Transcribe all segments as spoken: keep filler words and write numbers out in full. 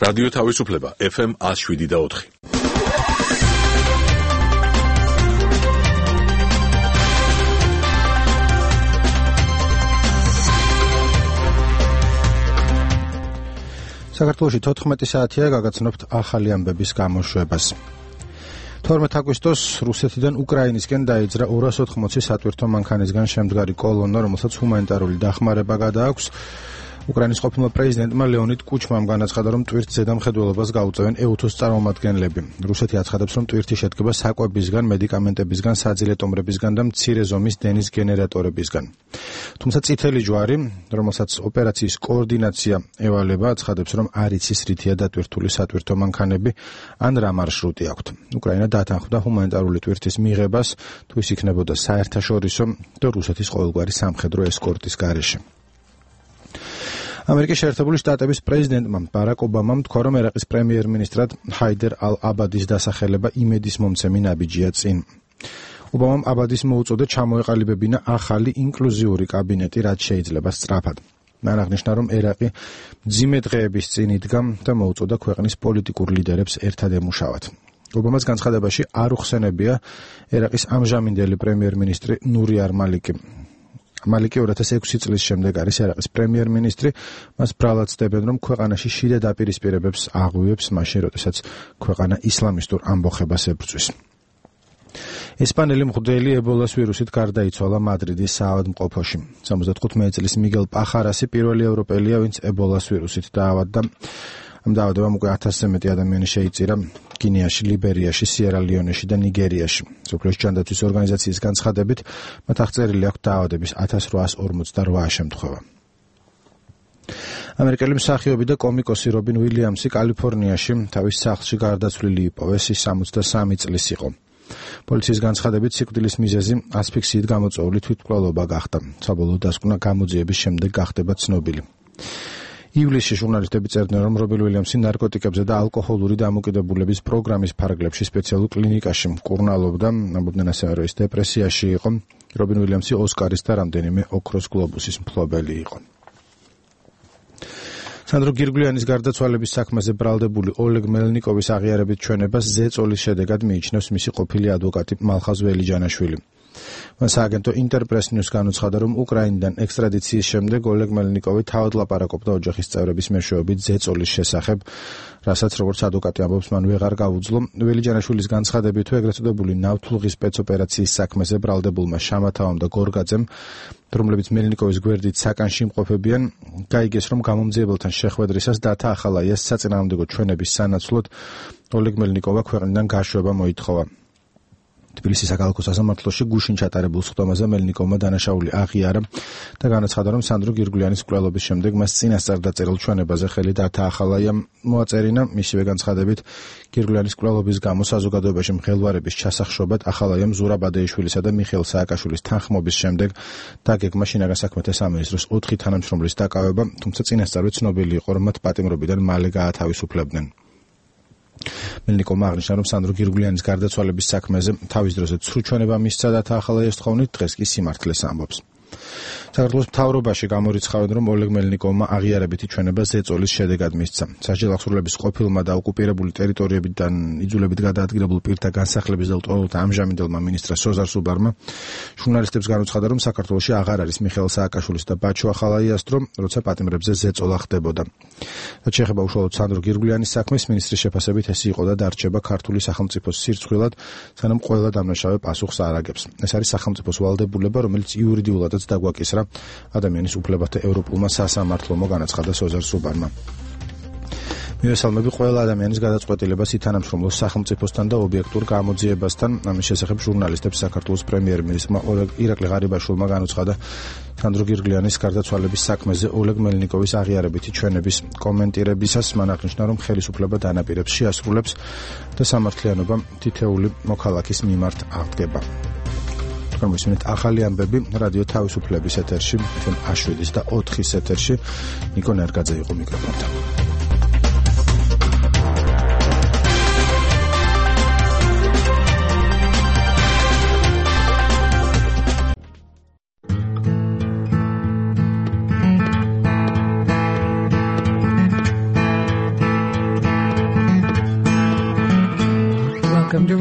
რადიო თავისუფლება ეფ ემ one oh seven და four. საქართველოში თოთხმეტი საათია გაგაცნობთ ახალი ამბების გამოშვებას. თორმეტ აგვისტოს რუსეთიდან უკრაინისკენ დაიძრა ორას ოთხმოცი სატვირთო მანქანისგან შემდგარი კოლონა, რომელსაც ჰუმანიტარული დახმარება გადააქვს. უკრაინის ყოფილმა პრეზიდენტმა ლეონიდ კუჩმამ განაცხადა, რომ ტვირთს ზედამხედველობას გაუწევენ ე-უთოს წარმომადგენლები. რუსეთი აცხადებს, რომ ტვირთი შედგება საკვებისგან, მედიკამენტებისგან, საძილე ტომრებისგან და მცირე ზომის დენის გენერატორებისგან. თუმცა წითელი ჯვარი, რომელსაც ოპერაციის კოორდინაცია ევალება, აცხადებს, რომ არ იცის რითია დატვირთული სატვირთო მანქანები ან რა მარშრუტი აქვთ. უკრაინა დათანხმდა ჰუმანიტარული ტვირთის მიღებას, თუ ის იქნებოდა საერთაშორისო და რუსეთის ყოველგვარი სამხედრო ესკორტის გარეშე. ამერიკის შეერთებული შტატების პრეზიდენტმა ბარაკ ობამამ თქვა, რომ ერაყის პრემიერ-მინისტრად ჰაიდერ ალ-აბადის დასახელება იმედის მომცემი ნაბიჯია წინ. ობამამ აბადის მოუწოდა ჩამოეყალიბებინა ახალი ინკლუზიური კაბინეტი, რაც შეიძლება სწრაფად. მან აღნიშნა, რომ ერაყი მძიმე დღეების წინ იდგა და მოუწოდა ქვეყნის პოლიტიკურ ლიდერებს ერთად ემუშავათ. ობამას განცხადებაში არ უხსენებია ერაყის ამჟამინდელი პრემიერ-მინისტრი ნური არ-მალიკი. მალიკი two thousand six წლის შემდეგ არის ერაყის პრემიერ-მინისტრი, მას ბრალად ცდებენ, რომ ქვეყანაში შიდა დაპირისპირებებს აღვივებს მაშინ, როდესაც ქვეყანა ისლამისტურ ამბოხებას ებრძვის. ესპანელი მღვდელი ებოლას ვირუსით გარდაიცვალა მადრიდის საავადმყოფოში. სამოცდათხუთმეტი წლის მიგელ პახარასი პირველი ევროპელია, ვინც ებოლას ვირუსით დაავადდა. ამ დაავადებამ უკვე ათასზე მეტი ადამიანი შეიწირა გინეაში, ლიბერიაში, სიერა-ლეონეში და ნიგერიაში. მსოფლიოს ჯანდაცვის ორგანიზაციის განცხადებით, მათ აღწერილი აქვს დაავადების ათას რვაას ორმოცდაოთხ შემთხვევა. ამერიკელი მსახიობი და კომიკოსი რობინ უილიამსი კალიფორნიაში თავის სახლში გარდაცვლილი იპოვეს, ის სამოცდასამი წლის იყო. პოლიციის განცხადებით, სიკვდილის მიზეზი ასფიქსიით გამოწვეული თვითმკვლელობა გახდა. საბოლოო დასკვნა გამოძიების შემდეგ გახდება ცნობილი. ივლისში ჟურნალისტები წერდნენ, რომ რობინ უილიამსი ნარკოტიკებზე და ალკოჰოლური დამოკიდებულების პროგრამის ფარგლებში სპეციალურ კლინიკაში მკურნალობდა, ამბობდნენ ასევე, რომ ის დეპრესიაში იყო. რობინ უილიამსი ოსკარის და რამდენიმე ოქროს გლობუსის მფლობელი იყო. სანდრო გირგვლიანის გარდაცვალების საქმეზე ბრალდებული ოლეგ მელნიკოვის აღიარებით ჩვენებას ზეწოლის შედეგად მიიჩნევს მისი ყოფილი ადვოკატი მალხაზ ველიჯანაშვილი. მან სააგენტო ინტერპრეს ნიუს განუცხადა, რომ უკრაინიდან ექსტრადიციის შემდეგ ოლეგ მელნიკოვი თავად ლაპარაკობდა ოჯახის წევრების მეშვეობით ზეწოლის შესახებ, რასაც როგორც ადვოკატი ამბობს, მან ვეღარ გაუძლო. ველიჯანაშვილის განცხადებით, თუ ეგრეთ წოდებული ნავთლუღის სპეცოპერაციის საქმეზე ბრალდებულმა შამათავამ და გორგაძემ, რომლებიც მელნიკოვის გვერდით საკანში იმყოფებიან, გაიგეს, რომ გამომძიებელთან შეხვედრისას დათა ახალაიას საწინააღმდეგო ჩვენების სანაცვლოდ ოლეგ მელნიკოვა ქვეყნიდან გაშვება მოითხოვა. თბილისის საქალაქო სასამართლოში გუშინ ჩატარებულ სხდომაზე მელნიკოვმა დანაშაული აღიარა და განაცხადა, რომ სანდრო გირგვლიანის მკვლელობის შემდეგ მას წინასწარ დაწერილ ჩვენებაზე ხელი დათა ახალაიამ მოაწერინა. მისივე განცხადებით, გირგვლიანის მკვლელობის გამო საზოგადოებაში მღელვარების ჩასახშობად ახალაიამ ზურაბ ადეიშვილისა და მიხეილ სააკაშვილის თანხმობის შემდეგ დაგეგმა შინაგან საქმეთა სამინისტროს ოთხი თანამშრომლის დაკავება, თუმცა წინასწარვე ცნობილი იყო, რომ მათ პატიმრობიდან მალე გაათავისუფლებდნენ. მელნიკოვმა აღნიშნა, რომ სანდრო გირგვლიანის გარდაცვალების საქმეზე თავის დროზე ცრუჩვენება მისცა დათა ახალაიას თხოვნით, დღეს კი სიმართლეს ამბობს. საქართველოს მთავრობაში გამორიცხავენ, რომ ოლეგ მელნიკოვმა აღიარებითი ჩვენება ზეწოლის შედეგად მისცა. სასჯელ აღსრულების ყოფილმა და ოკუპირებული ტერიტორიებიდან იძულებით გადაადგილებულ პირთა განსახლების და ლტოლთა ამჟამინდელმა მინისტრ სოზარ სუბარმა ჟურნალისტებს განუცხადა, რომ საქართველოში აღარ არის მიხეილ სააკაშვილის და ბაჩო ახალაიას დრო, როცა პატიმრებზე ზეწოლა ხდებოდა. რაც შეეხება უშუალოდ სანდრო გირგვლიანის საქმეს, მინისტრის შეფასებით ეს იყო და დარჩება ქართული სახელმწიფოს სირცხვილად, სანამ ყველა დამნაშავე პასუხს არ აგებს. ეს არის სახელმწიფოს ვალდებულება, რომელიც იურიდიულადაც დაგვაკისრა ადამიანის უფლებათა ევროპულმა სასამართლომ, განაცხადა სოზარ სუბარმა. მივესალმები ყველა ადამიანის გადაწყვეტილებას ითანამშრომლოს სახელმწიფოსთან და ობიექტურ გამოძიებასთან. ამის შესახებ ჟურნალისტებს საქართველოს პრემიერ-მინისტრმა ირაკლი ღარიბაშვილმა განუცხადა, სანდრო გირგვლიანის გარდაცვალების საქმეზე ოლეგ მელნიკოვის აღიარებითი ჩვენების კომენტირებისას მან აღნიშნა, რომ ხელისუფლება დანაპირებს შეასრულებს და სამართლიანობა თითეული მოქალაქის მიმართ აღდგება. მოისმინეთ ახალი ამბები რადიო თავისუფლების ეთერში, ეფ ემ one oh seven და ოთხის ეთერში. ნიკო ნერგაძე იყო მიკროფონთან.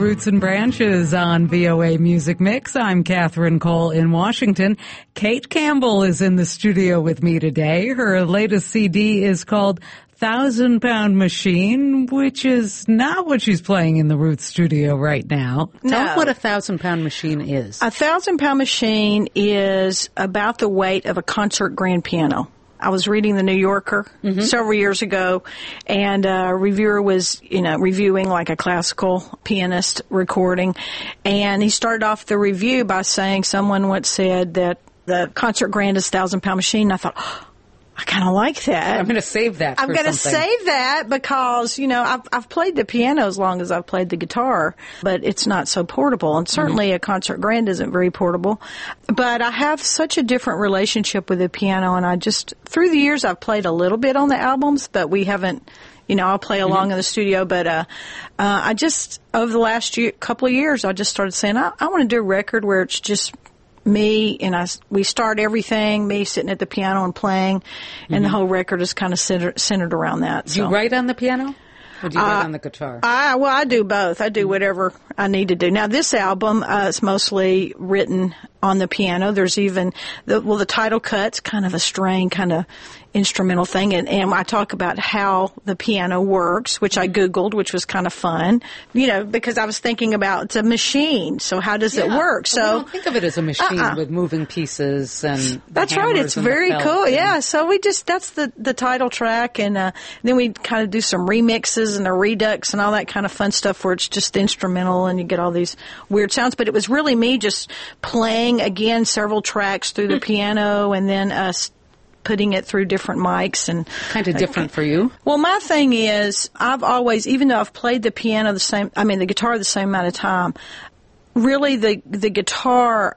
Roots and Branches on V O A Music Mix. I'm Catherine Cole in Washington. Kate Campbell is in the studio with me today. Her latest C D is called Thousand Pound Machine, which is not what she's playing in the Roots studio right now. No. Tell us what a Thousand Pound Machine is. A Thousand Pound Machine is about the weight of a concert grand piano. I was reading the New Yorker mm-hmm. several years ago, and a reviewer was, you know, reviewing like a classical pianist recording, and he started off the review by saying someone once said that the concert grand is Thousand Pound Machine, and I thought, oh, I kind of like that. I'm going to save that for I'm going to something. save that because, you know, I've, I've played the piano as long as I've played the guitar, but it's not so portable. And certainly mm-hmm. a concert grand isn't very portable. But I have such a different relationship with the piano, and I just, through the years, I've played a little bit on the albums, but we haven't, you know, I'll play along mm-hmm. in the studio. But uh, uh, I just, over the last year, couple of years, I just started saying, I, I want to do a record where it's just me, and I, we start everything, me sitting at the piano and playing, and mm-hmm. the whole record is kind of centered, centered around that. Do so. you write on the piano? Or do you write uh, on the guitar? I, well, I do both. I do whatever I need to do. Now, this album uh, is mostly written on the piano. There's even, the, well, the title cut's kind of a strained kind of instrumental thing, and, and I talk about how the piano works, which I Googled, which was kind of fun, you know, because I was thinking about it's a machine, so how does yeah, it work? So we don't think of it as a machine uh-uh. with moving pieces and that's right. It's very cool. And yeah. So we just that's the the title track, and uh, then we kind of do some remixes and a redux and all that kind of fun stuff where it's just instrumental and you get all these weird sounds. But it was really me just playing again several tracks through the piano, and then us putting it through different mics and kind of different uh, for you. Well, my thing is I've always, even though I've played the piano the same, I mean the guitar the same amount of time, really the the guitar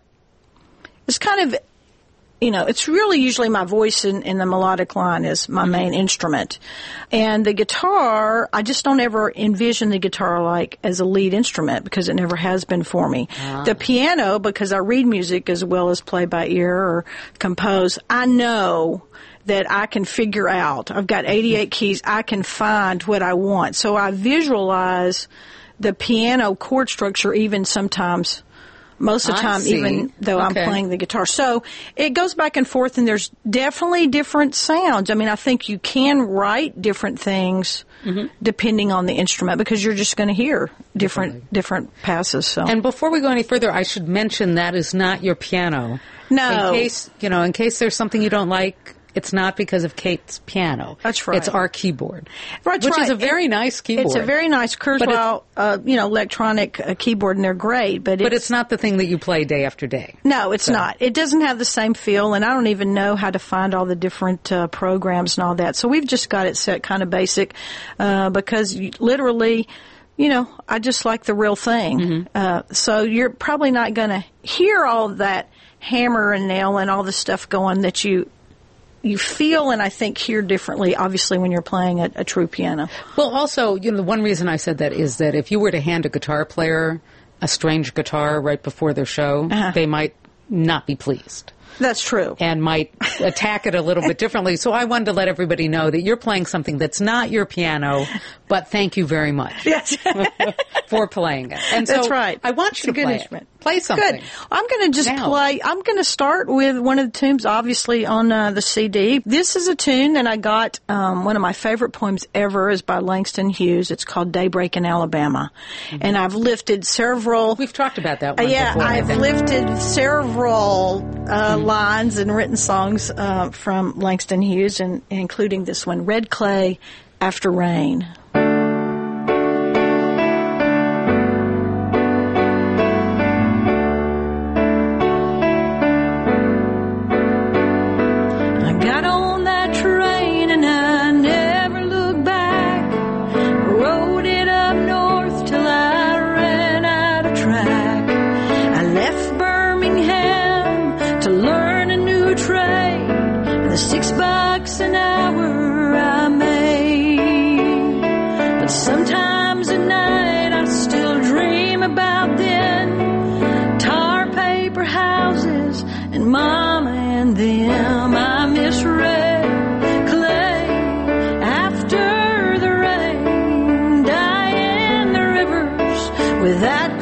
is kind of, you know, it's really usually my voice in, in the melodic line is my mm-hmm. main instrument. And the guitar, I just don't ever envision the guitar like as a lead instrument because it never has been for me. Ah. The piano, because I read music as well as play by ear or compose, I know that I can figure out. I've got eighty-eight keys. I can find what I want. So I visualize the piano chord structure even sometimes most of the time, even though okay. I'm playing the guitar. So it goes back and forth, and there's definitely different sounds. I mean, I think you can write different things mm-hmm. depending on the instrument because you're just going to hear different definitely. different passes. So. And before we go any further, I should mention that is not your piano. No. In case, you know, in case there's something you don't like, it's not because of Kate's piano. That's right. It's our keyboard, That's which right. is a very it, nice keyboard. It's a very nice Kurzweil, uh, you know, electronic uh, keyboard, and they're great. But it's, but it's not the thing that you play day after day. No, it's so. not. It doesn't have the same feel, and I don't even know how to find all the different uh, programs and all that. So we've just got it set kind of basic uh, because you, literally, you know, I just like the real thing. Mm-hmm. Uh, so you're probably not going to hear all that hammer and nail and all the stuff going that you you feel and I think hear differently, obviously, when you're playing a, a true piano. Well, also, you know, the one reason I said that is that if you were to hand a guitar player a strange guitar right before their show, uh-huh. they might not be pleased. That's true. And might attack it a little bit differently. So I wanted to let everybody know that you're playing something that's not your piano, but thank you very much yes. for playing it. And that's so right. I want you it's to play it. Play something. Good. I'm going to just now. play. I'm going to start with one of the tunes, obviously, on uh, the C D. This is a tune that I got. Um, one of my favorite poems ever is by Langston Hughes. It's called Daybreak in Alabama. Mm-hmm. And I've lifted several. We've talked about that one uh, yeah, before. I've lifted several uh, mm-hmm. lines and written songs uh, from Langston Hughes, and including this one, Red Clay After Rain. Mama and them, I miss red clay after the rain, die in the rivers without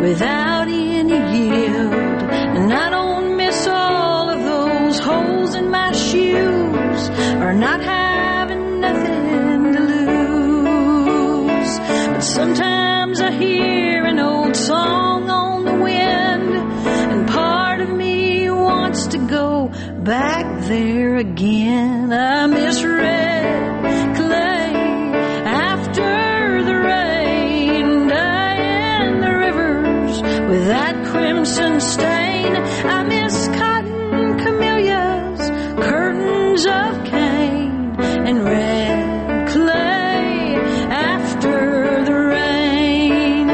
without any yield. And I don't miss all of those holes in my shoes, or not having nothing to lose. But sometimes I hear an old song on the wind, and part of me wants to go back there again. I miss red clay after the rain, dyeing the rivers with that crimson stain. I miss cotton camellias, curtains of cane, and red clay after the rain.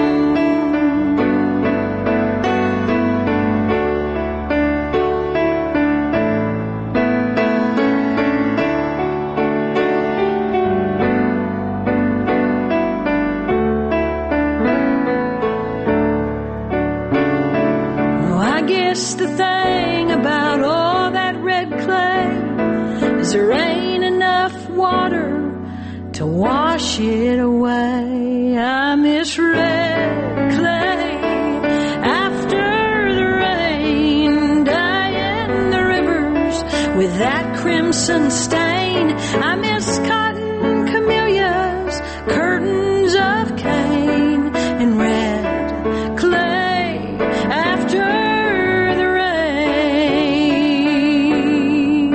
Oh, I guess the thing about all that red clay is there ain't enough water to wash it away. I miss red clay after the rain, dyeing the rivers with that crimson stain. I miss cotton camellias, curtains of cane, and red clay after the rain.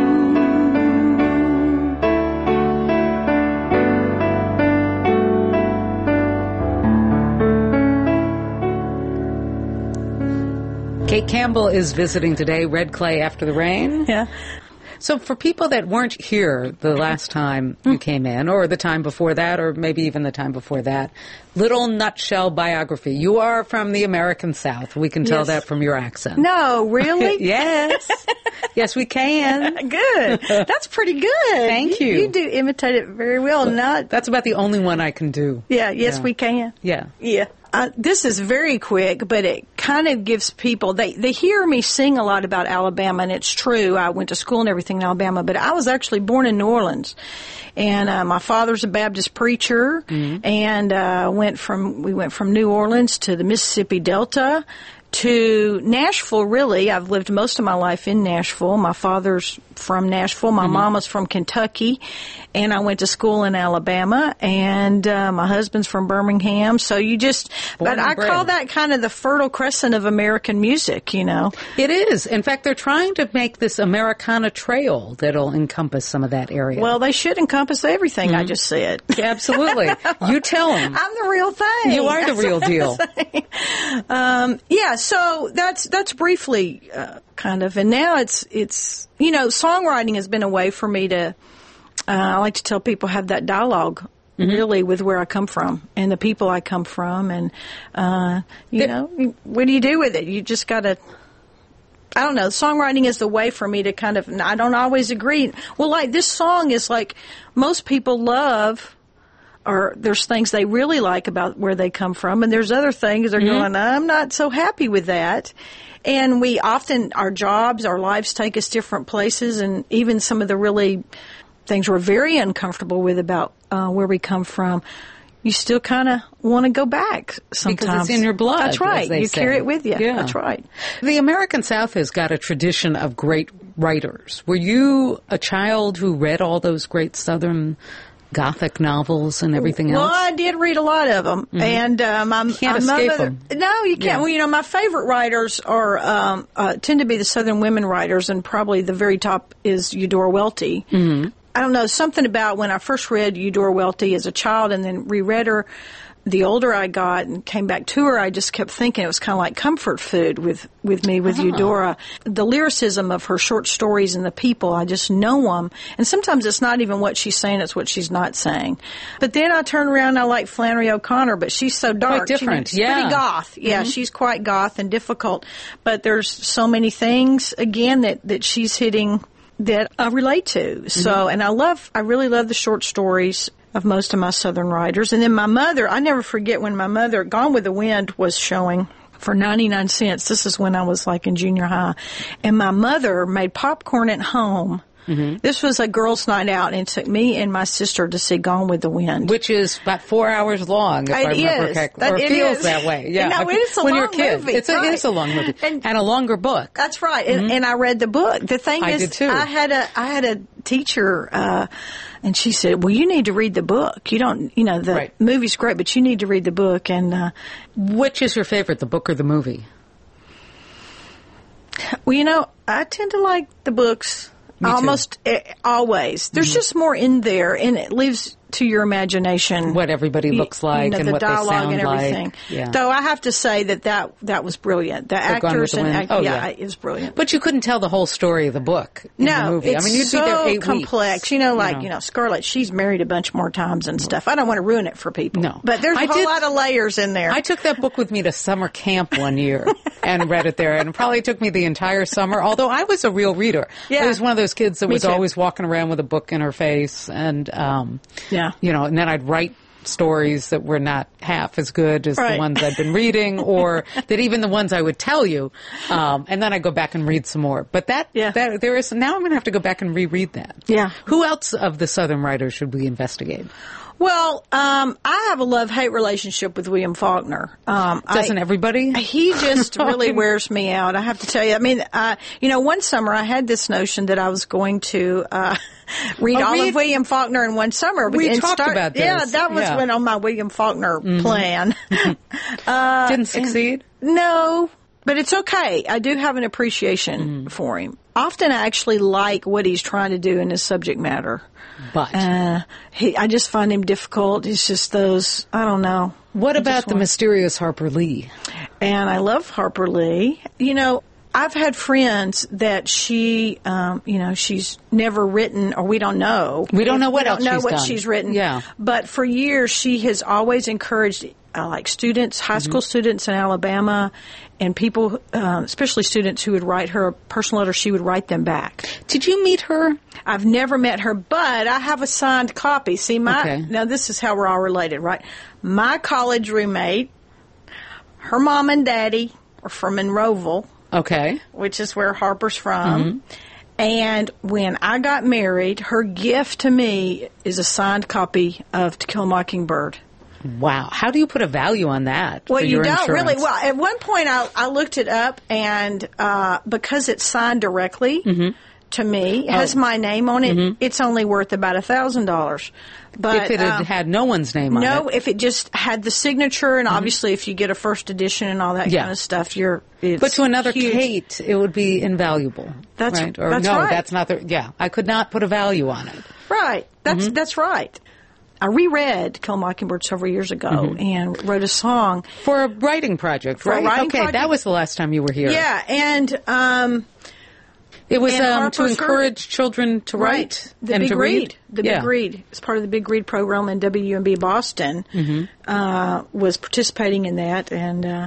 Kate Campbell is visiting today, Red Clay After the Rain. Yeah. So for people that weren't here the last time you came in, or the time before that, or maybe even the time before that, little nutshell biography. You are from the American South. We can tell Yes. that from your accent. No, really? Yes. Yes, we can. Good. That's pretty good. Thank you. You do imitate it very well. Not. That's about the only one I can do. Yeah. Yes, Yeah. we can. Yeah. Yeah. Uh, this is very quick, but it kind of gives people, they, they hear me sing a lot about Alabama, and it's true. I went to school and everything in Alabama, but I was actually born in New Orleans. And uh, my father's a Baptist preacher, mm-hmm. and uh, went from we went from New Orleans to the Mississippi Delta to Nashville, really. I've lived most of my life in Nashville. My father's from Nashville. My mm-hmm. mama's from Kentucky. And I went to school in Alabama. And uh, my husband's from Birmingham. So you just... Born but I bred. call that kind of the fertile crescent of American music, you know. It is. In fact, they're trying to make this Americana Trail that'll encompass some of that area. Well, they should encompass everything mm-hmm. I just said. Yeah, absolutely. You tell them. I'm the real thing. You are the real deal. um, yeah, so that's that's briefly uh, kind of, and now it's it's you know, songwriting has been a way for me to. Uh, I like to tell people have that dialogue. Mm-hmm. Really, with where I come from and the people I come from, and uh, you the, know, what do you do with it? You just got to. I don't know. Songwriting is the way for me to kind of. I don't always agree. Well, like this song is like most people love. Or there's things they really like about where they come from, and there's other things they're mm-hmm. going, I'm not so happy with that. And we often, our jobs, our lives take us different places, and even some of the really things we're very uncomfortable with about uh, where we come from, you still kind of want to go back sometimes. Because it's in your blood. That's right. You say. carry it with you. Yeah. That's right. The American South has got a tradition of great writers. Were you a child who read all those great Southern Gothic novels and everything else? Well, I did read a lot of them, mm-hmm. and um, I'm, you can't I'm escape mother, them. No, you can't. Yeah. Well, you know, my favorite writers are um, uh, tend to be the Southern women writers, and probably the very top is Eudora Welty. Mm-hmm. I don't know, something about when I first read Eudora Welty as a child, and then reread her. The older I got and came back to her, I just kept thinking it was kind of like comfort food with, with me, with uh-huh. Eudora. The lyricism of her short stories and the people, I just know them. And sometimes it's not even what she's saying, it's what she's not saying. But then I turn around and I like Flannery O'Connor, but she's so dark. Quite different, she's yeah. pretty goth. Yeah, mm-hmm. she's quite goth and difficult. But there's so many things, again, that, that she's hitting that I relate to. Mm-hmm. So, and I love, I really love the short stories of most of my Southern writers. And then my mother, I never forget when my mother, Gone with the Wind was showing for ninety-nine cents. This is when I was like in junior high. And my mother made popcorn at home Mm-hmm. This was a girls' night out, and it took me and my sister to see Gone with the Wind. Which is about four hours long, if it I remember is. correctly. That, or it feels is. that way. Yeah. No, it's a when long you're a kid. movie. It's a, right. it is a long movie. And, and a longer book. That's right. And, mm-hmm. and I read the book. The thing I is, did too. I had a, I had a teacher, uh, and she said, well, you need to read the book. You don't, you know, the right. movie's great, but you need to read the book. And, uh, which is your favorite, the book or the movie? Well, you know, I tend to like the books almost uh, always. There's mm-hmm. just more in there, and it leaves to your imagination what everybody looks like, you know, and the what dialogue they sound and everything. Like. Yeah. Though I have to say that that, that was brilliant. The, the actors and act- oh, yeah, yeah, it was brilliant. But you couldn't tell the whole story of the book in no, the movie. It's I mean, you'd so be there eight complex. weeks. You know, like you know. you know, Scarlett. She's married a bunch more times and stuff. I don't want to ruin it for people. No, but there's a I whole did, lot of layers in there. I took that book with me to summer camp one year and read it there, and it probably took me the entire summer. Although I was a real reader. Yeah. I was one of those kids that me was too. always walking around with a book in her face, and um, yeah, you know, and then I'd write stories that were not half as good as right. the ones I'd been reading, or that even the ones I would tell you, um, and then I go back and read some more. But that, yeah. that there is now I'm going to have to go back and reread that. Yeah. Who else of the Southern writers should we investigate? Well, um, I have a love-hate relationship with William Faulkner. Um, Doesn't I, everybody? He just really wears me out, I have to tell you. I mean, uh, you know, one summer I had this notion that I was going to uh, read oh, all read, of William Faulkner in one summer. We and talked start, about this. Yeah, that was yeah. when on my William Faulkner mm-hmm. plan. uh, Didn't succeed? And, no, but it's okay. I do have an appreciation mm-hmm. for him. Often I actually like what he's trying to do in his subject matter. But uh, he, I just find him difficult. It's just those, I don't know. What I about the want, mysterious Harper Lee? And I love Harper Lee. You know, I've had friends that she, um, you know, she's never written, or we don't know. We don't know what we else don't know she's what done. she's written. Yeah. But for years, she has always encouraged, uh, like students, high school mm-hmm. students in Alabama, and people, uh, especially students who would write her a personal letter, she would write them back. Did you meet her? I've never met her, but I have a signed copy. See, my okay. now this is how we're all related, right? My college roommate, her mom and daddy are from Monroeville. Okay. Which is where Harper's from. Mm-hmm. And when I got married, her gift to me is a signed copy of To Kill a Mockingbird. Wow. How do you put a value on that? Well, for you your don't insurance? really. Well, at one point I, I looked it up, and uh, because it's signed directly mm-hmm. to me, it has oh. my name on it, mm-hmm. it's only worth about a thousand dollars. But if it had um, had no one's name on no, it. if it just had the signature, and mm-hmm. obviously if you get a first edition and all that yeah. kind of stuff, you're. It's but to another huge. Kate, it would be invaluable. That's right. Or that's no, right. that's not the. Yeah, I could not put a value on it. Right. That's mm-hmm. that's right. I reread To Kill a Mockingbird several years ago mm-hmm. and wrote a song for a writing project. For right? a writing okay, project. that was the last time you were here. Yeah, and um, it was and um, to Harper's encourage Her- children to right. write The and Big to Read. read. The yeah. Big Read. It's part of the Big Read program in W U M B Boston. Mm-hmm. Uh, was participating in that, and uh,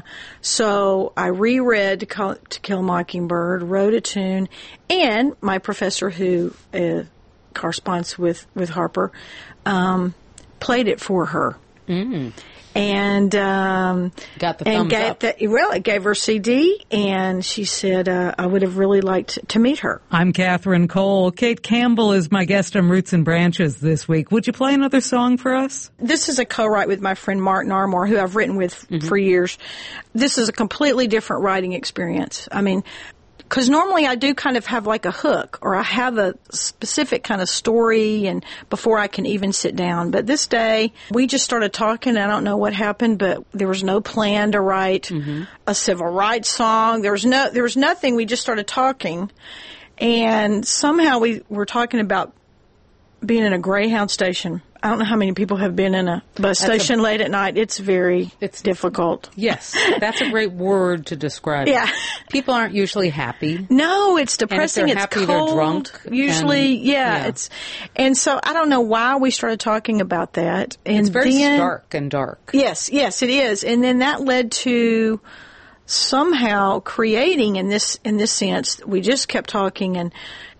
so I reread to, Call, to Kill a Mockingbird, wrote a tune, and my professor who uh, corresponds with with Harper. Um, played it for her. Mm. And um, got the and thumbs gave up. The, well, it gave her a C D, and she said, uh, I would have really liked to meet her. I'm Catherine Cole. Kate Campbell is my guest on Roots and Branches this week. Would you play another song for us? This is a co-write with my friend Martin Armour, who I've written with mm-hmm. for years. This is a completely different writing experience. I mean, because normally I do kind of have like a hook, or I have a specific kind of story, and before I can even sit down. But this day, we just started talking. I don't know what happened, but there was no plan to write mm-hmm. a civil rights song. There was no, there was nothing. We just started talking, and somehow we were talking about being in a Greyhound station. I don't know how many people have been in a bus that's station a, late at night. It's very it's difficult. Yes, that's a great word to describe yeah. it. People aren't usually happy. No, it's depressing. And if they're it's happy, cold. They're drunk. Usually, and, yeah, yeah. It's and so I don't know why we started talking about that. And it's very then, stark and dark. Yes, yes, it is. And then that led to somehow creating in this in this sense. We just kept talking, and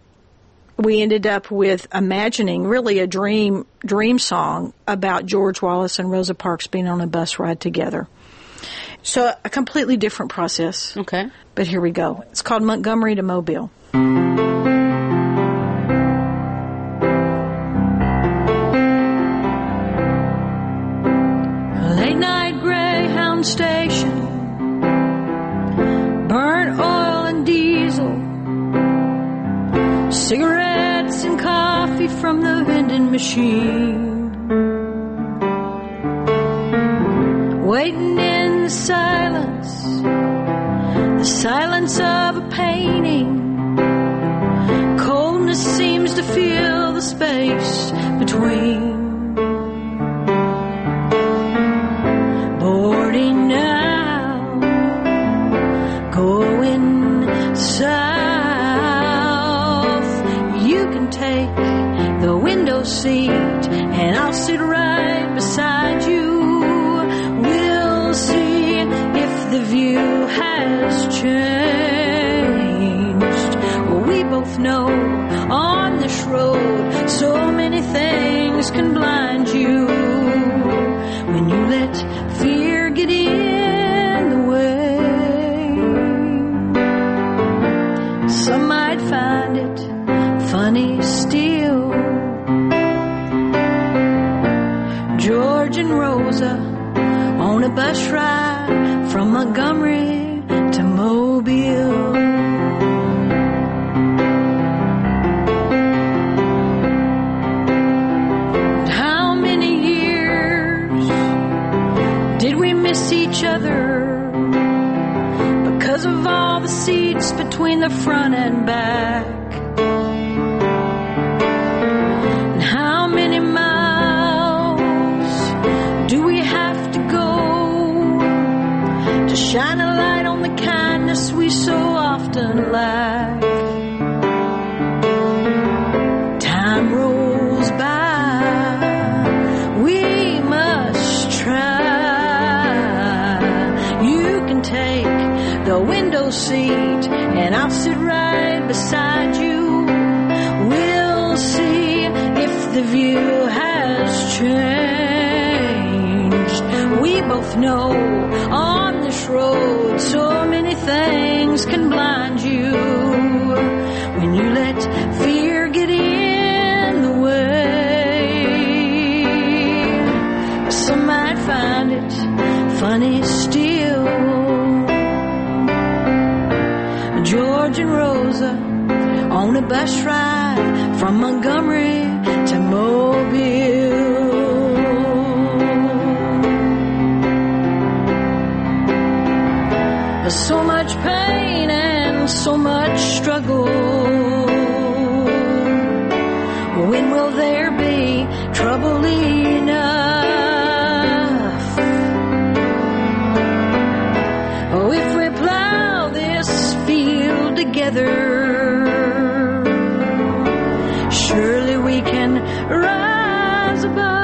we ended up with imagining really a dream dream song about George Wallace and Rosa Parks being on a bus ride together. So a completely different process. Okay. But here we go. It's called Montgomery to Mobile. filling station, burnt oil and diesel, cigarettes and coffee from the vending machine. Waiting in the silence, the silence of a painting. Coldness seems to fill the space between. Boarding now, going south. You can take the window seat, and I'll sit right beside you. We'll see if the view has changed. Well, we both know on this road so many things can blind you when you let fear get in the way. Some might find it funny still. George and Rosa on a bus ride from Montgomery to Mobile. How many years did we miss each other because of all the seats between the front and back? And how many miles do we have to go to shine a light on the kindness we so often lack? Time rolls by, we must try. You can take the window seat, and I'll sit right beside you. We'll see if the view has changed. We both know on this road so many things can blind you when you let fear get in the way. Some might find it funny still. George and Rosa on a bus ride from Montgomery to Mobile. So much pain and so much struggle. When will there be trouble enough? Oh, if we plow this field together, surely we can rise above.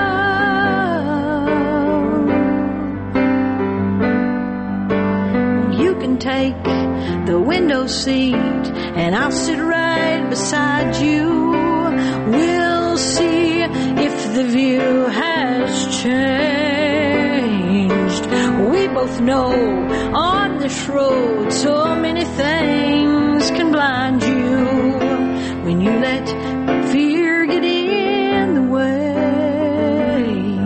Take the window seat, and I'll sit right beside you. We'll see if the view has changed. We both know on this road so many things can blind you when you let fear get in the way.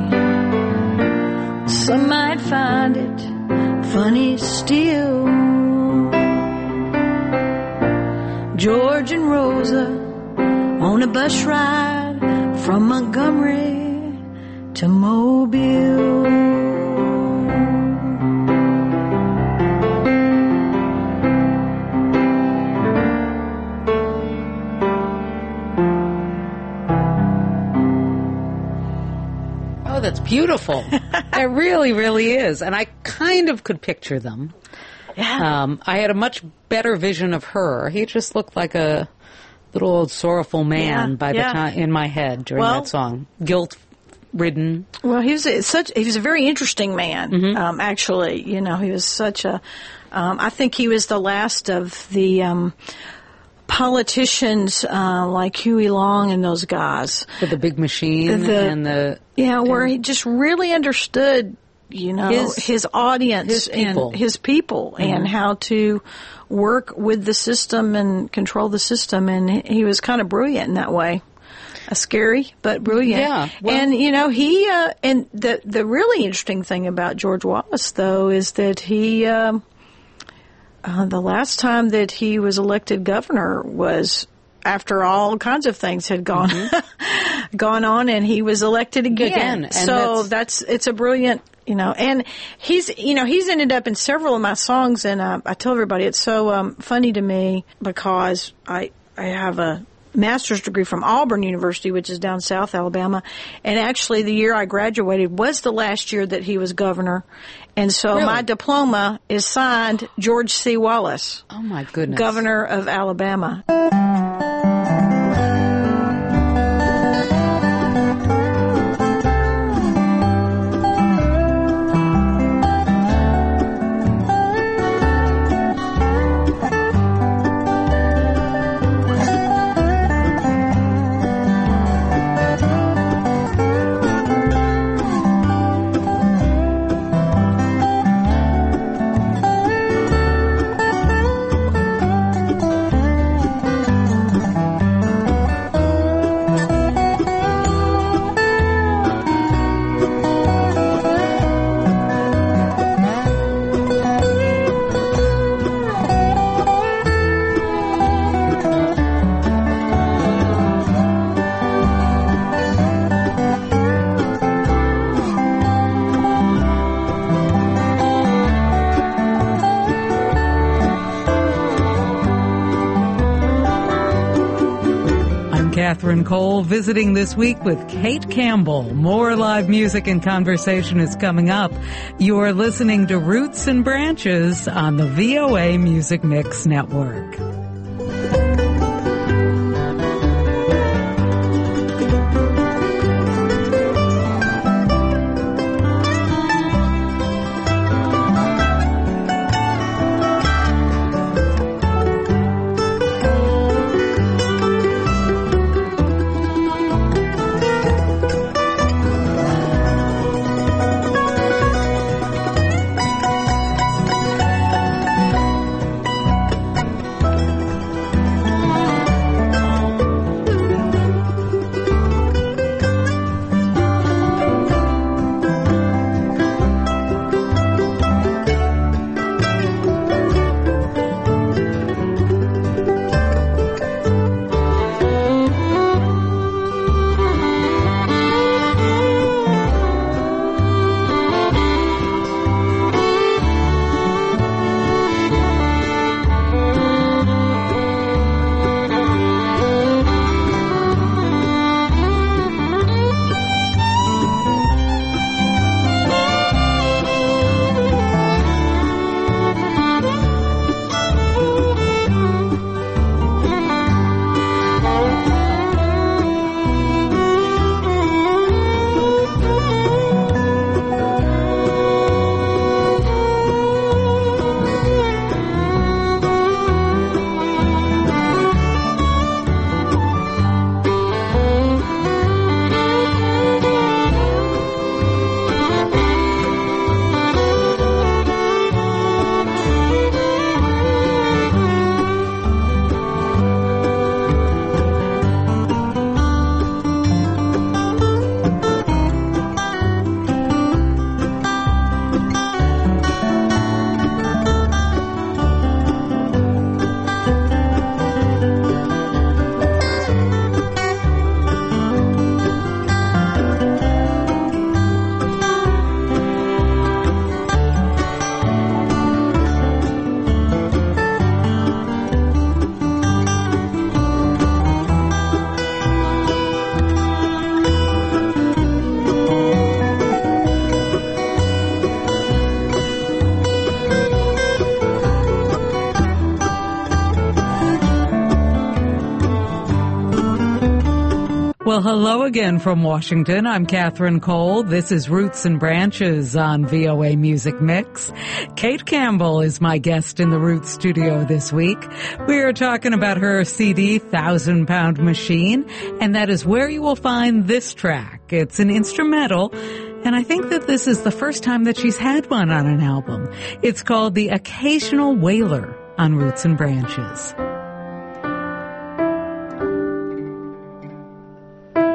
Some might find it funny still. George and Rosa on a bus ride from Montgomery to Mobile. Oh, that's beautiful. It really, really is. And I kind of could picture them. Yeah. Um, I had a much better vision of her. He just looked like a little old sorrowful man Yeah, by yeah. the time in my head during Well- that song. Guilt-ridden. Well, he was a, such. He was a very interesting man. Mm-hmm. Um, actually, you know, he was such a. Um, I think he was the last of the um, politicians uh, like Huey Long and those guys. With the big machine The- and the... Yeah, where he just really understood, you know, His- his, audience his people. and his people Mm-hmm. and how to work with the system and control the system. And he was kind of brilliant in that way. scary but brilliant. Yeah, well, and you know he uh, and the the really interesting thing about George Wallace though is that he um, uh, the last time that he was elected governor was after all kinds of things had gone mm-hmm. gone on, and he was elected again. again. And so that's, that's it's a brilliant. You know, and he's, you know, he's ended up in several of my songs, and uh, I tell everybody it's so um, funny to me because I I have a master's degree from Auburn University, which is down South Alabama, and actually the year I graduated was the last year that he was governor, and so really? my diploma is signed George C. Wallace. Oh my goodness, Governor of Alabama. Catherine Cole visiting this week with Kate Campbell. More live music and conversation is coming up. You're listening to Roots and Branches on the V O A Music Mix Network. Well, hello again from Washington. I'm Catherine Cole. This is Roots and Branches on V O A Music Mix. Kate Campbell is my guest in the Roots studio this week. We are talking about her C D, Thousand Pound Machine, and that is where you will find this track. It's an instrumental, and I think that this is the first time that she's had one on an album. It's called The Occasional Wailer on Roots and Branches.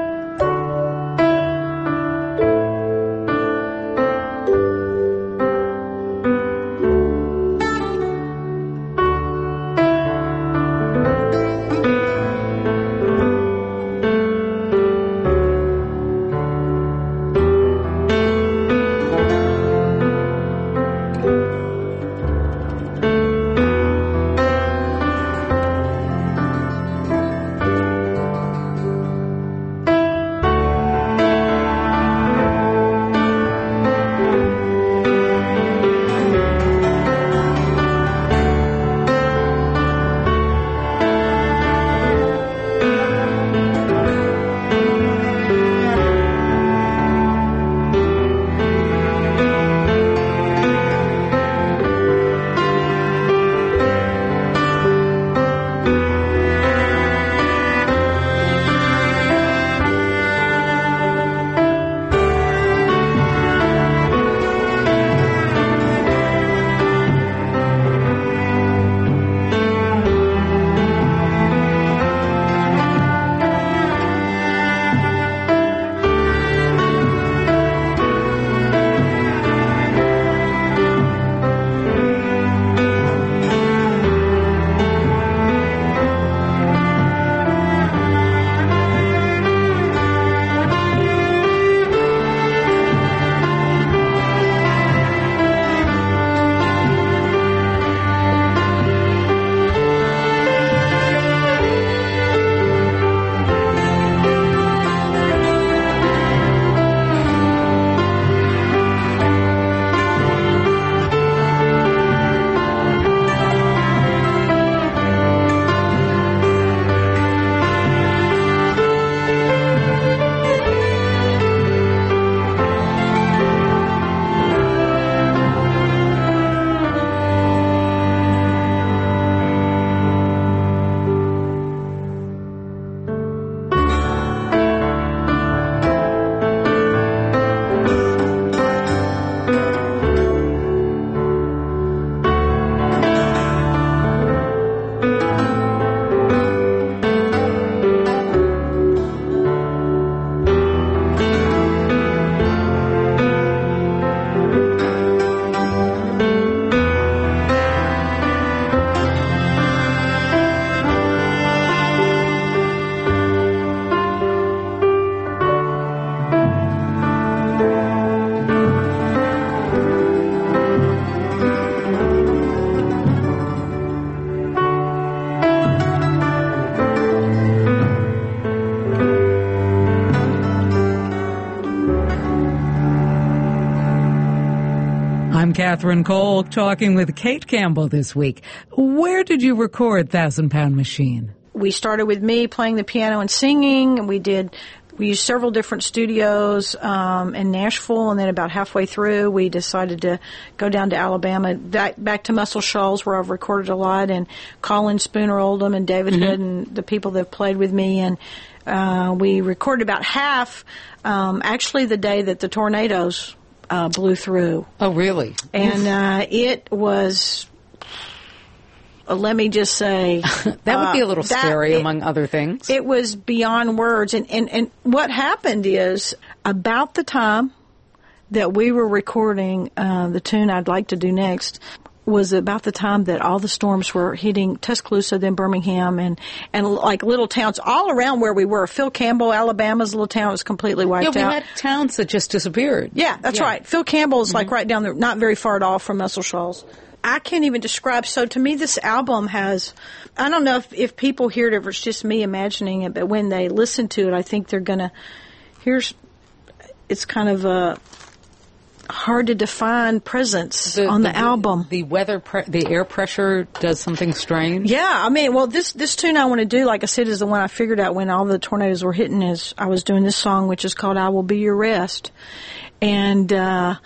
Catherine Cole, talking with Kate Campbell this week. Where did you record Thousand Pound Machine? We started with me playing the piano and singing, and we did, we used several different studios um, in Nashville, and then about halfway through, we decided to go down to Alabama, back, back to Muscle Shoals, where I've recorded a lot, and Colin Spooner Oldham and David mm-hmm. Hood and the people that have played with me, and uh, we recorded about half, um, actually the day that the tornadoes uh, blew through. Oh, really? And uh, it was... Uh, let me just say... that would be a little uh, that, scary, it, among other things. It was beyond words. And, and, and what happened is, about the time that we were recording uh, the tune I'd like to do next, was about the time that all the storms were hitting Tuscaloosa, then Birmingham, and, and like little towns all around where we were. Phil Campbell, Alabama's little town, was completely wiped out. Yeah, we had towns that just disappeared. Yeah, that's yeah. right. Phil Campbell is mm-hmm. like right down there, not very far at all from Muscle Shoals. I can't even describe. So to me, this album has, I don't know if, if people hear it or if it's just me imagining it, but when they listen to it, I think they're going to, here's, it's kind of a hard to define presence the, on the, the album. The weather, pre- the air pressure does something strange. Yeah, I mean, well, this, this tune I want to do, like I said, is the one I figured out when all the tornadoes were hitting as I was doing this song, which is called I Will Be Your Rest. And, uh,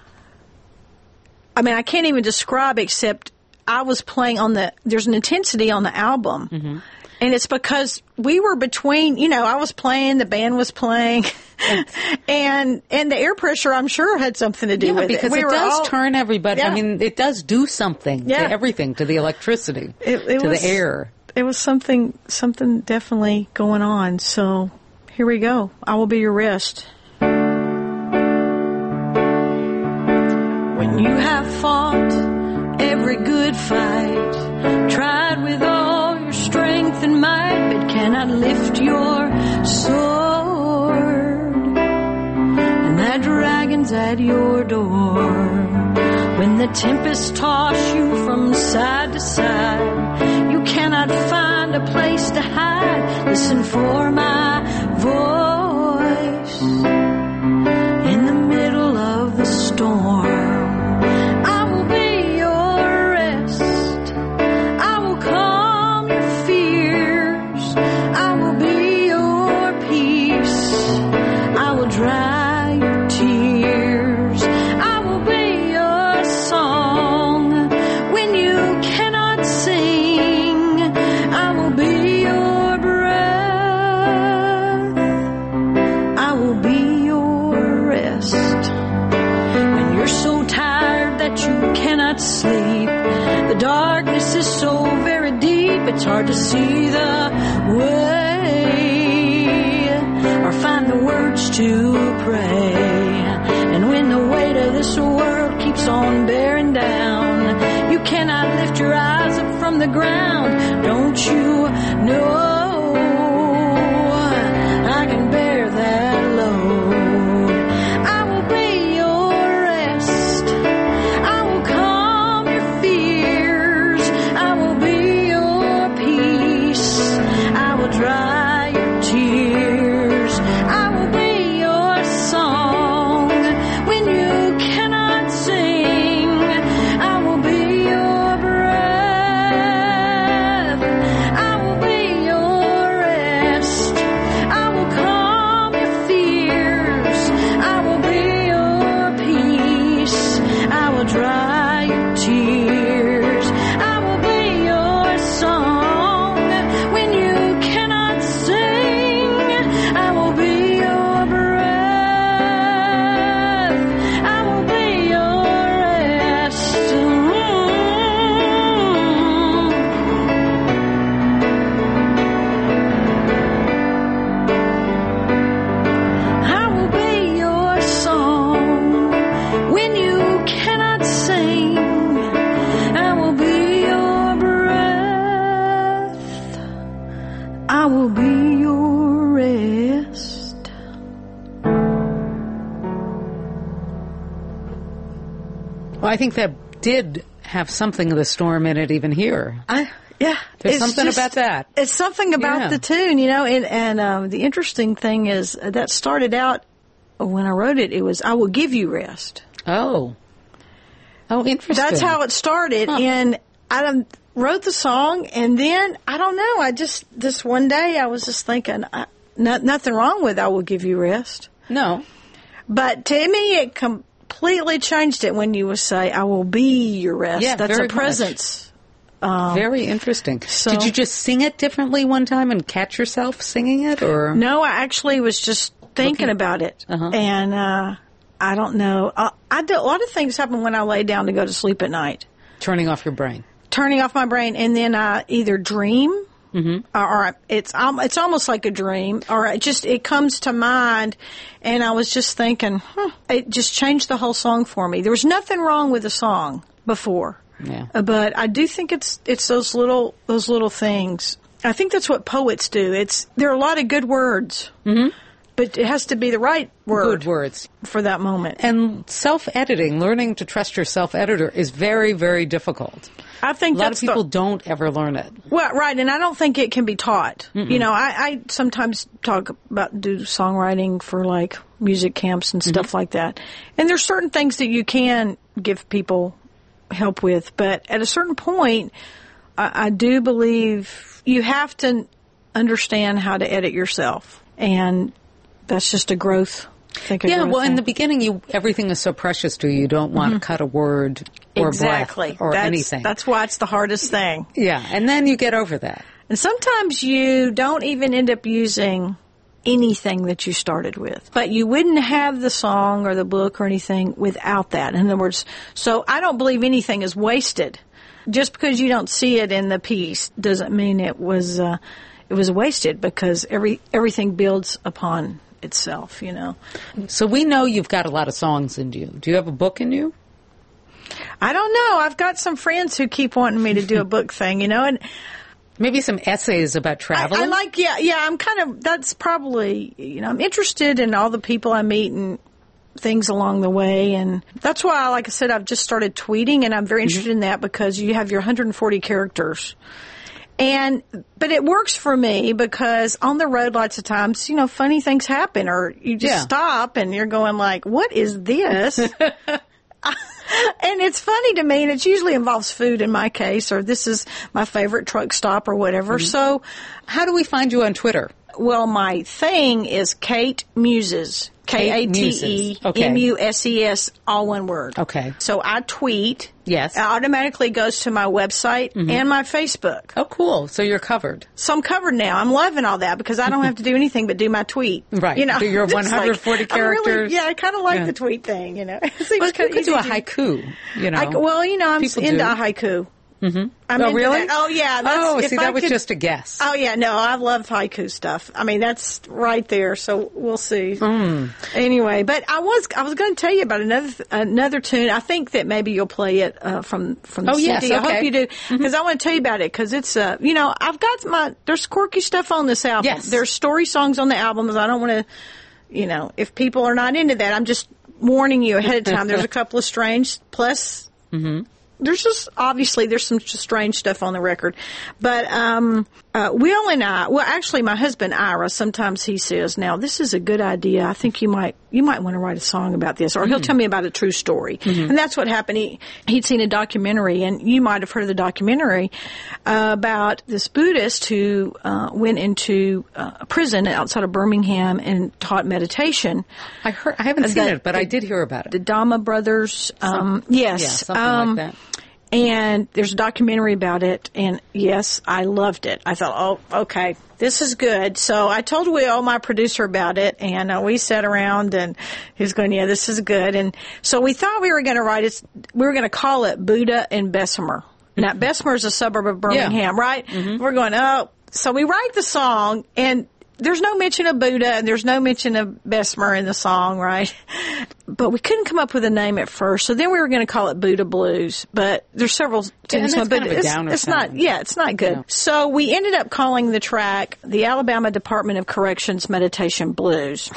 I mean, I can't even describe except I was playing on the, there's an intensity on the album. Mm-hmm. And it's because we were between, you know, I was playing, the band was playing, and and the air pressure, I'm sure, had something to do yeah, with because it. Because we it does all, turn everybody, yeah. I mean, it does do something yeah. to everything, to the electricity, it, it to was, the air. It was something, something definitely going on. So here we go. I Will Be Your Rest. When you have fought every good fight, tried with all your strength and might, but cannot lift your sword, and that dragon's at your door. When the tempests toss you from side to side, you cannot find a place to hide. Listen for my voice in the middle of the storm. Dry your tears. I will be your song when you cannot sing. I will be your breath. I will be your rest. When you're so tired that you cannot sleep, the darkness is so very deep, it's hard to see the way or find the words to pray. And when the weight of this world keeps on bearing down, you cannot lift your eyes up from the ground. Don't you know I can bear that load? I will be your rest. I will calm your fears. I will be your peace. I will dry your tears. I will be your song when you cannot sing. I will be your breath. I will be your rest. I will calm your fears. I will be your peace. I will dry your tears. I will be your song when you cannot sing. I will be your breath. I will be your rest. I will be your song when you cannot sing. I will be your breath. I will be your rest. Well, I think that did have something of the storm in it even here. I, yeah. There's it's something just- about that. It's something about Yeah. the tune, you know, and, and um, the interesting thing is uh, that started out when I wrote it, it was, I will give you rest. Oh. Oh, interesting. That's how it started. Huh. And I done wrote the song, and then, I don't know, I just, this one day I was just thinking, I, not, nothing wrong with I Will Give You Rest. No. But to me, it completely changed it when you would say, I will be your rest. Yeah, That's very a presence. Um, very interesting. So, did you just sing it differently one time and catch yourself singing it, or? No, I actually was just thinking Looking, about it. Uh-huh. And, uh, I don't know. I, I do, a lot of things happen when I lay down to go to sleep at night. Turning off your brain. Turning off my brain, and then I either dream, mm-hmm. or, or it's um, it's almost like a dream, or it just it comes to mind, and I was just thinking, huh, it just changed the whole song for me. There was nothing wrong with the song before, yeah. uh, but I do think it's it's those little those little things. I think that's what poets do. It's there are a lot of good words. Mm-hmm. But it has to be the right word. Good words. For that moment. And self-editing, learning to trust your self-editor is very, very difficult. I think a lot that's of people the, don't ever learn it. Well, right, and I don't think it can be taught. Mm-mm. You know, I, I sometimes talk about, do songwriting for like music camps and stuff mm-hmm. like that. And there's certain things that you can give people help with. But at a certain point, I, I do believe you have to understand how to edit yourself. And that's just a growth. I think a yeah, growth well, thing. in the beginning, you everything is so precious to you. You don't want mm-hmm. to cut a word or exactly. breath or that's, anything. That's why it's the hardest thing. Yeah, and then you get over that. And sometimes you don't even end up using anything that you started with. But you wouldn't have the song or the book or anything without that. In other words, so I don't believe anything is wasted. Just because you don't see it in the piece doesn't mean it was uh, it was wasted, because every everything builds upon itself, you know. So we know you've got a lot of songs in you. Do you have a book in you? I don't know. I've got some friends who keep wanting me to do a book thing, you know, and maybe some essays about travel. I, I like, yeah, yeah. I'm kind of. That's probably, you know, I'm interested in all the people I meet and things along the way, and that's why, like I said, I've just started tweeting, and I'm very interested mm-hmm. in that, because you have your one hundred forty characters. And, but it works for me because on the road lots of times, you know, funny things happen, or you just yeah. stop and you're going like, what is this? And it's funny to me, and it usually involves food in my case, or this is my favorite truck stop or whatever. Mm-hmm. So how do we find you on Twitter? Well, my thing is Kate Muses. K A T E M U S E S, all one word. Okay. So I tweet. Yes. It automatically goes to my website mm-hmm. and my Facebook. Oh, cool. So you're covered. So I'm covered now. I'm loving all that because I don't have to do anything but do my tweet. Right. You know, do your one hundred forty like, characters. Really, yeah, I kind of like yeah. the tweet thing, you know. It well, you could do a haiku, you know. I, well, you know, I'm People into do. a haiku. Mm-hmm. I'm oh, into really? That. Oh, yeah. That's, oh, see, that I was could, just a guess. Oh, yeah. No, I love haiku stuff. I mean, that's right there. So we'll see. Mm. Anyway, but I was I was going to tell you about another another tune. I think that maybe you'll play it uh, from from the oh, C D. Yes, okay. I hope you do, because mm-hmm. I want to tell you about it, because it's uh you know, I've got my there's quirky stuff on this album. Yes. There's story songs on the albums. I don't want to, you know, if people are not into that, I'm just warning you ahead of time. There's a couple of strange plus. Mm-hmm. There's just, obviously, there's some strange stuff on the record. But um, uh, Will and I, well, actually, my husband, Ira, sometimes he says, now, this is a good idea. I think you might you might want to write a song about this. Or mm-hmm. he'll tell me about a true story. Mm-hmm. And that's what happened. He, he'd seen a documentary, and you might have heard of the documentary, uh, about this Buddhist who uh, went into uh, a prison outside of Birmingham and taught meditation. I heard. I haven't uh, seen the, it, but the, I did hear about it. The Dhamma Brothers. Um, Some, yes. Yeah, something um, like that. And there's a documentary about it, and yes, I loved it. I thought, oh, okay, this is good. So I told Will, my producer, about it, and uh, we sat around, and he was going, yeah, this is good. And so we thought we were going to write it, we were going to call it Buddha in Bessemer. Now, Bessemer is a suburb of Birmingham, yeah. right? Mm-hmm. We're going, oh, so we write the song, and there's no mention of Buddha, and there's no mention of Bessemer in the song, right? But we couldn't come up with a name at first, so then we were going to call it Buddha Blues. But there's several tunes, yeah, but kind of a it's, downer it's not. Yeah, it's not good. Yeah. So we ended up calling the track the Alabama Department of Corrections Meditation Blues.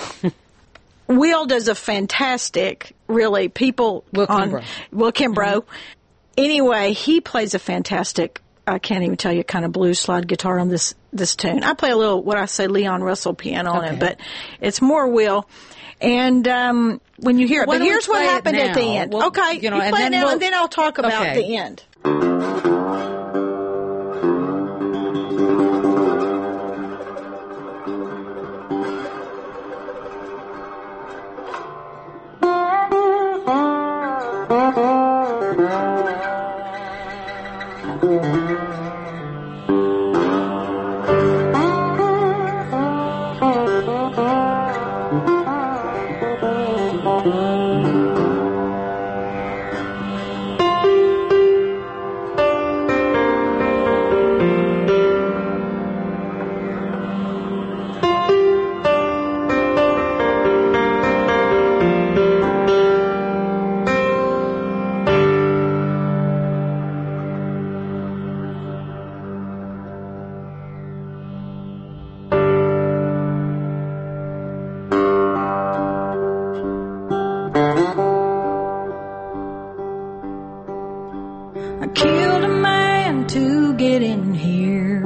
Will does a fantastic, really, people Will on Kimbrough. Will Kimbrough. Mm-hmm. Anyway, he plays a fantastic, I can't even tell you, kind of blues slide guitar on this this tune. I play a little, what I say, Leon Russell piano on Okay. it, but it's more Will. And um, when you hear it, Why but don't we here's what play it happened at the now? end. We'll- okay, you know, you and play then it now, we'll- and then I'll talk about Okay. the end. I killed a man to get in here.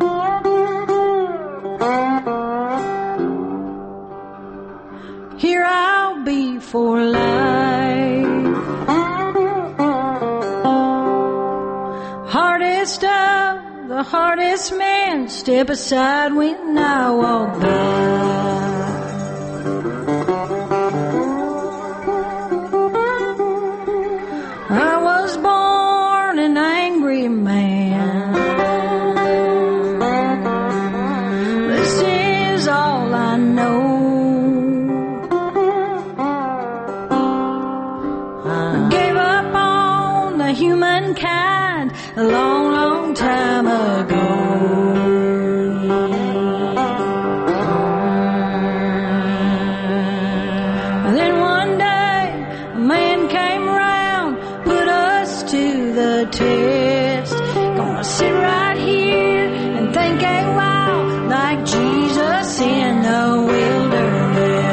Here I'll be for life. Hardest of the hardest men, step aside when I walk by. I was born an angry man. This is all I know. I gave up on the humankind a long, long time ago. And then one day a man came around, put us to the test. Gonna sit right here and think a while like Jesus in the wilderness.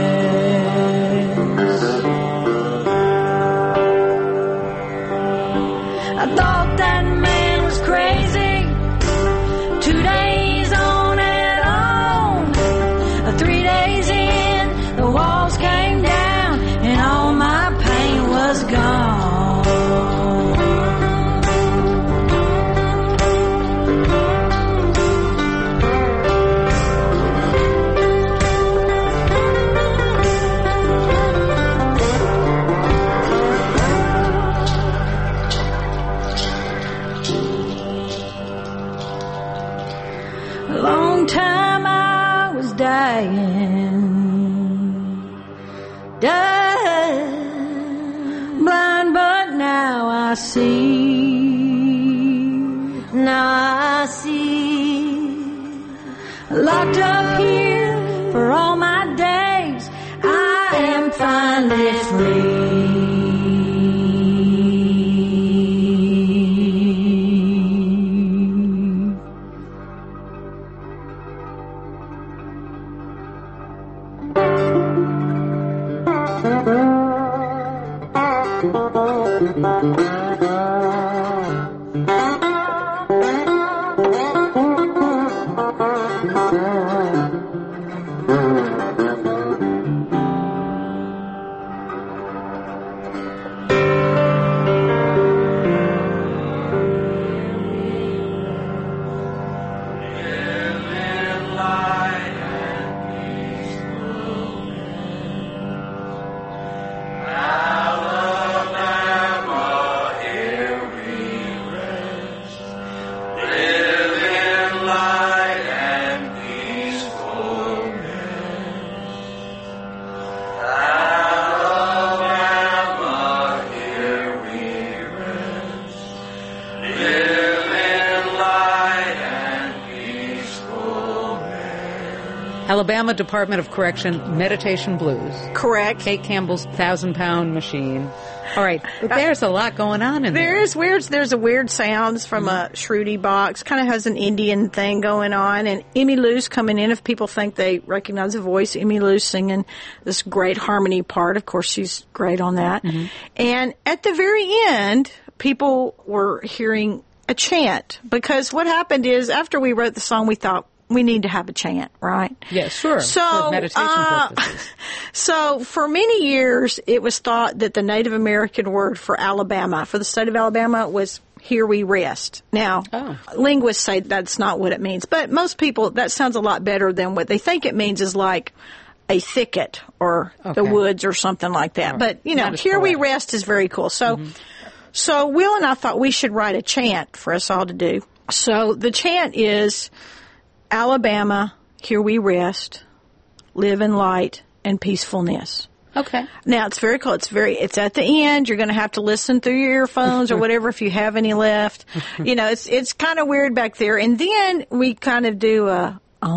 I thought that man was crazy. Two days on and on. Three days in, the walls came down and all my pain was gone. A long time I was dying, dying, blind, but now I see. Now I see. Locked up here for all my days, I am finally free. Alabama Department of Correction, Meditation Blues. Correct. Kate Campbell's Thousand Pound Machine. All right, but there's a lot going on in there. There is weird. There's a weird sounds from a Shruti box. Kind of has an Indian thing going on. And Emmy Lou's coming in. If people think they recognize the voice, Emmy Lou's singing this great harmony part. Of course, she's great on that. Mm-hmm. And at the very end, people were hearing a chant, because what happened is after we wrote the song, we thought we need to have a chant, right? Yeah, sure. So, for meditation uh, purposes. So for many years, it was thought that the Native American word for Alabama, for the state of Alabama, was "Here we rest." Now, Oh. linguists say that's not what it means, but most people, that sounds a lot better than what they think it means, is like a thicket or the Okay. woods or something like that. All But, right. you know, Not as "Here we poetic. rest" is very cool. So, so Will and I thought we should write a chant for us all to do. So the chant is, "Alabama, here we rest, live in light and peacefulness." Okay. Now, it's very cool. It's very, it's at the end. You're going to have to listen through your earphones or whatever if you have any left. You know, it's, it's kind of weird back there. And then we kind of do a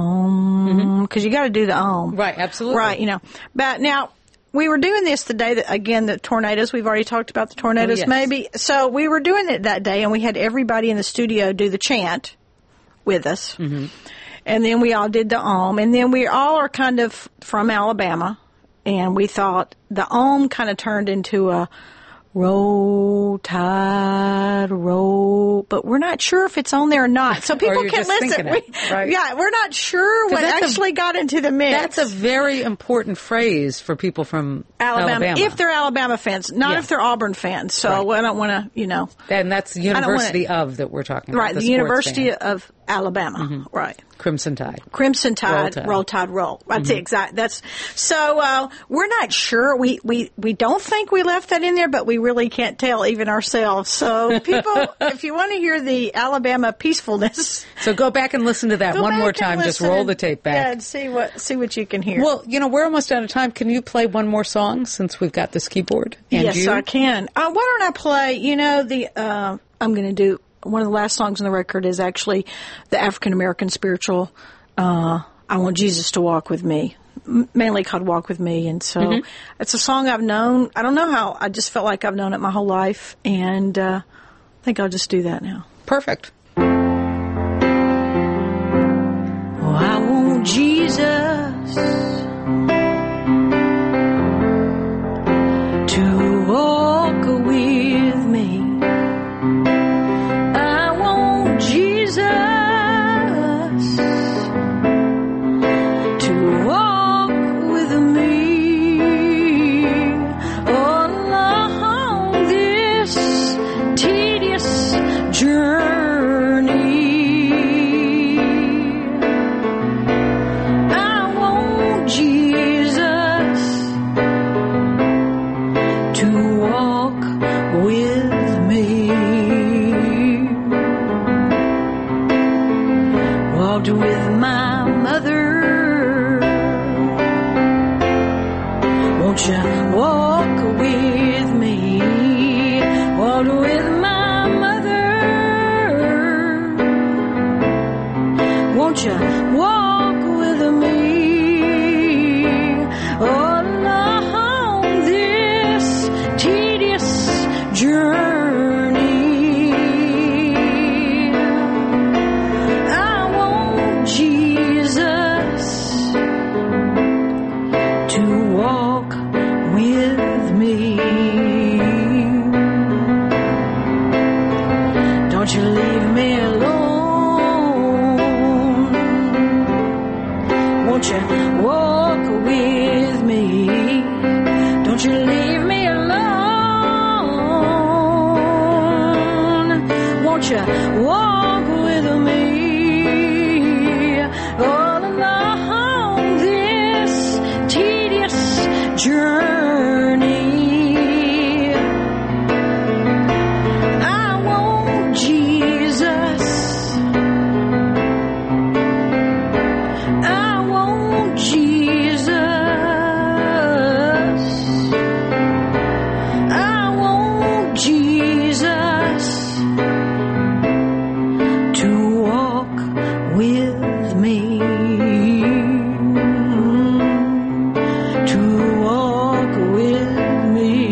om, because you got to do the om. Right, absolutely. Right, you know. But now, we were doing this the day that, again, the tornadoes, we've already talked about the tornadoes Oh, yes. maybe. So we were doing it that day, and we had everybody in the studio do the chant with us. Mm-hmm. And then we all did the om. And then we all are kind of from Alabama. And we thought the om kind of turned into a roll, tide, roll, but we're not sure if it's on there or not. So people you're can just listen. thinking it, We- right? Yeah, we're not sure what that's a- actually got into the mix. That's a very important phrase for people from Alabama, Alabama. if they're Alabama fans, not Yeah. if they're Auburn fans. So Right. I don't want to, you know. And that's the don't wanna- University of that we're talking about. Right, the, sports University fan. of Alabama. Right. Crimson Tide. Crimson Tide, Roll Tide. Roll Tide, Roll. That's Mm-hmm. it, exact. That's so. Uh, we're not sure. We we we don't think we left that in there, but we really can't tell even ourselves. So, people, if you want to hear the Alabama peacefulness, So go back and listen to that go one back more and time. Just listen roll and- the tape Yeah, back. and see what see what you can hear. Well, you know, we're almost out of time. Can you play one more song since we've got this keyboard? And yes, you? I can. Uh, why don't I play? You know, the uh, I'm going to do one of the last songs on the record is actually the African American spiritual. Uh, I want Jesus to walk with me, m- mainly called "Walk with Me," and so Mm-hmm. it's a song I've known. I don't know how. I just felt like I've known it my whole life, and uh, I think I'll just do that now. Perfect. Oh, I want Jesus to walk with me. I want Jesus to walk with me along this tedious journey. I want Jesus to walk with me. Walked with my mother. Won't you walk with me? Walked with my mother. Won't you walk with me along this tedious journey? I want Jesus to walk with me. Don't you leave me alone. Won't you walk with me? Don't you leave me alone. Won't you walk with me all along this tedious journey? I want Jesus. I want Jesus. I want Jesus to walk with me. To walk with me.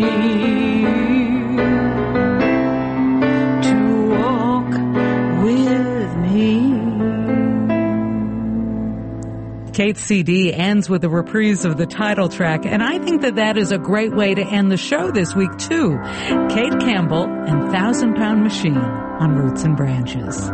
To walk with me. Kate's C D ends with a reprise of the title track, and I think that that is a great way to end the show this week, too. Kate Campbell and Thousand Pound Machine on Roots and Branches.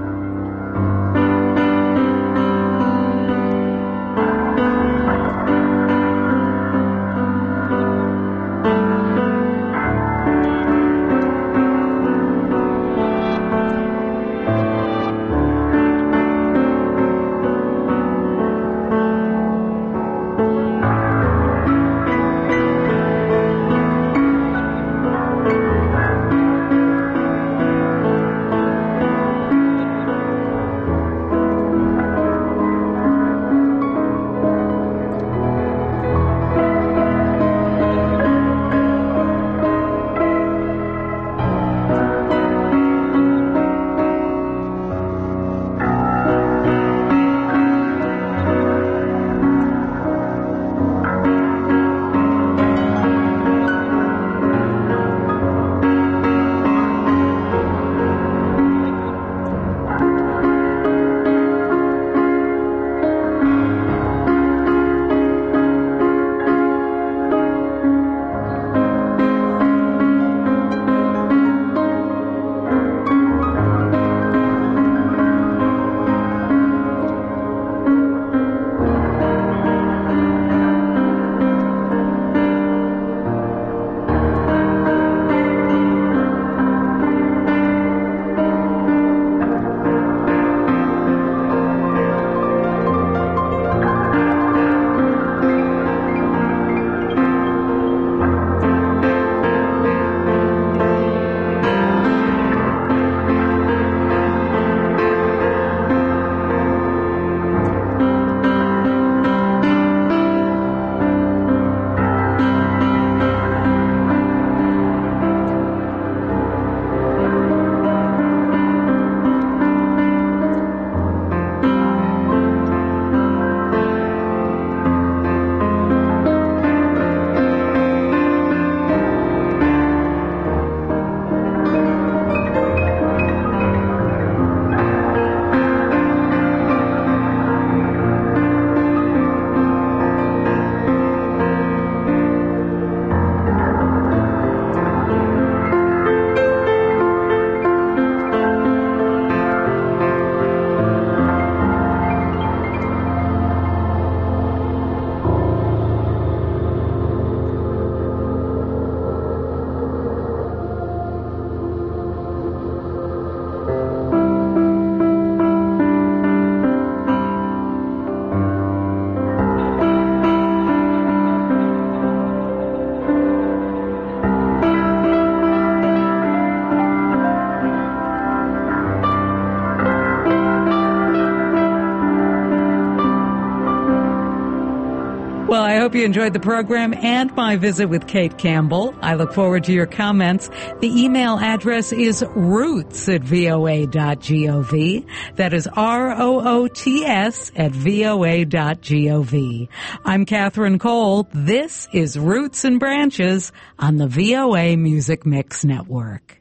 Well, I hope you enjoyed the program and my visit with Kate Campbell. I look forward to your comments. The email address is roots at voa dot gov. That is R O O T S at voa dot gov. I'm Catherine Cole. This is Roots and Branches on the V O A Music Mix Network.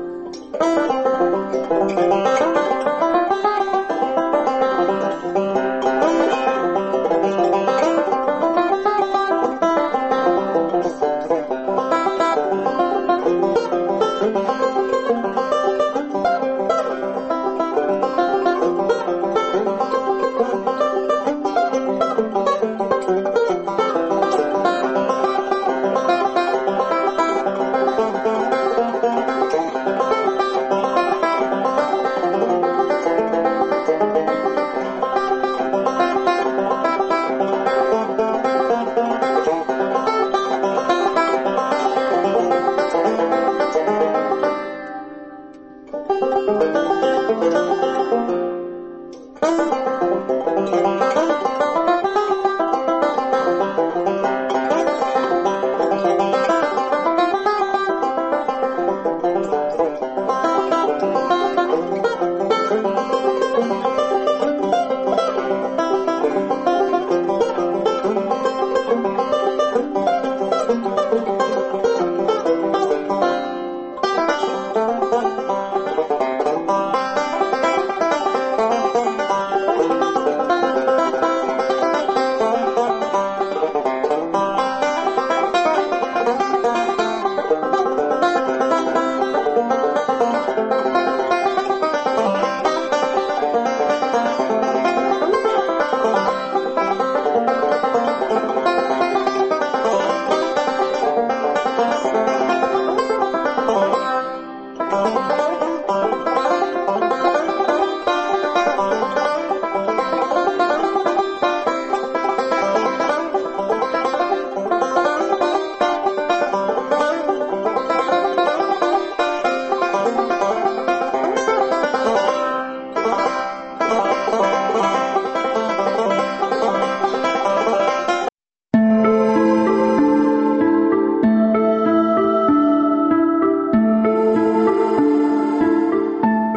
Thank you.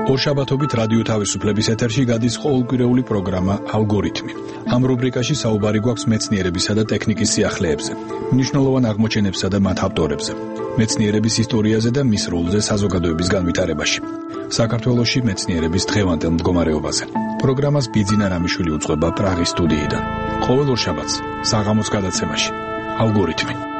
ორშაბათობით რადიო თავისუფლების ეთერში გადის ყოველკვირეული პროგრამა ალგორითმი. ამ რუბრიკაში საუბარი გვაქვს მეცნიერებისა და ტექნიკის სიახლეებზე, მნიშვნელოვან აღმოჩენებსა და მათ ავტორებზე, მეცნიერების ისტორიაზე და მის როლზე საზოგადოების განვითარებაში. საქართველოში მეცნიერების დღევანდელ მდგომარეობაზე. პროგრამას ბიძინა რამიშვილი უძღვება პრაღის სტუდიიდან. ყოველ ორშაბათს საღამოს გადაცემაში ალგორითმი.